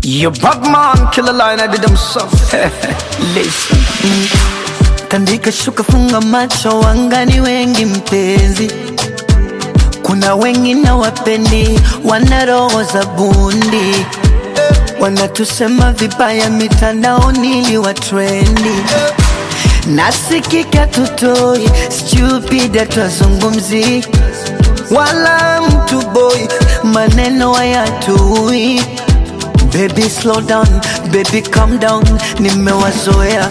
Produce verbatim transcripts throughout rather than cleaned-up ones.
You bad man, kill a line, I did them so. Listen. mm. Tandika shuka funga macho, wangani wengi mpenzi. Kuna wengi na wapendi, wana roho za bundi. Wanatusema vibaya mitandaoni ili wa trendi. Nasikika tutoi, stupid atwazungumzi. Wala mtu boy, maneno hayatui. Baby slow down, baby calm down, nimewazoea.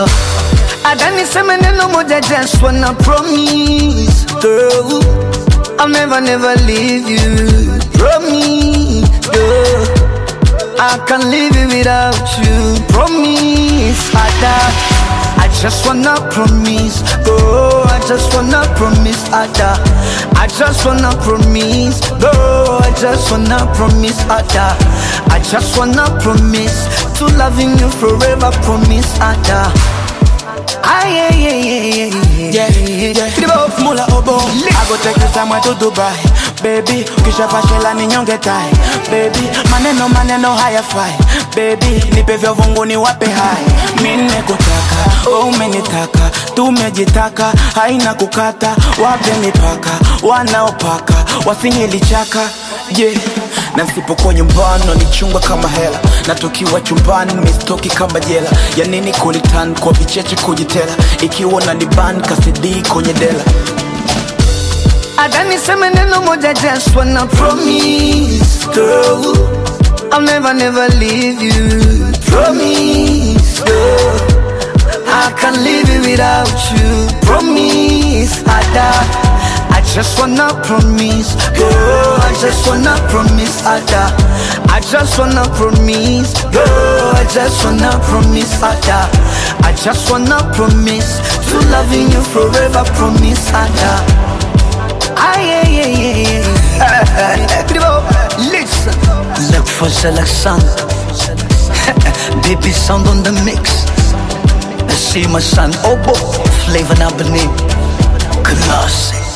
Ada niseme neno moja, just wanna promise, girl, I'll never never leave you. Promise, girl, I can't live it without you. Promise, Ada, I just wanna promise, girl, I just wanna promise, Ada, I just wanna promise, girl, I just wanna promise, Ada, I just wanna promise to loving you forever, promise, Ada. Ah, yeah, yeah, yeah, yeah, yeah, yeah. Mula obo, I go take you somewhere to Dubai. Baby, kisha fashela ni nyonge tai. Baby, maneno maneno haya fai. Baby, nipe vya vungu ni wape hai. Mine kutaka, oh umenitaka. Tumejitaka, haina kukata. Wape mipaka, wanaopaka wasinyelichaka, yeah. Na nsipokuwa nyumbani nichunga kama hela. Na tukiwa chumbani mistoki kama jela. Ya nini kulitan kwa vicheche kujitela. Ikiwa na niban kasidi kwenye dela. Ada niseme neno moja, just wanna promise, girl, I'll never never leave you. Promise, girl, I can't live it without you. Promise, Ada, I just wanna promise, girl, I just wanna promise, Ada, I just wanna promise, girl, I just wanna promise, Ada, I just wanna promise to loving you forever, promise, Ada. Ah, yeah, yeah, yeah, yeah. Listen. Look for Zalaksan. Baby sound on the mix. I see my son Obo, Flavor Nabani. Classic.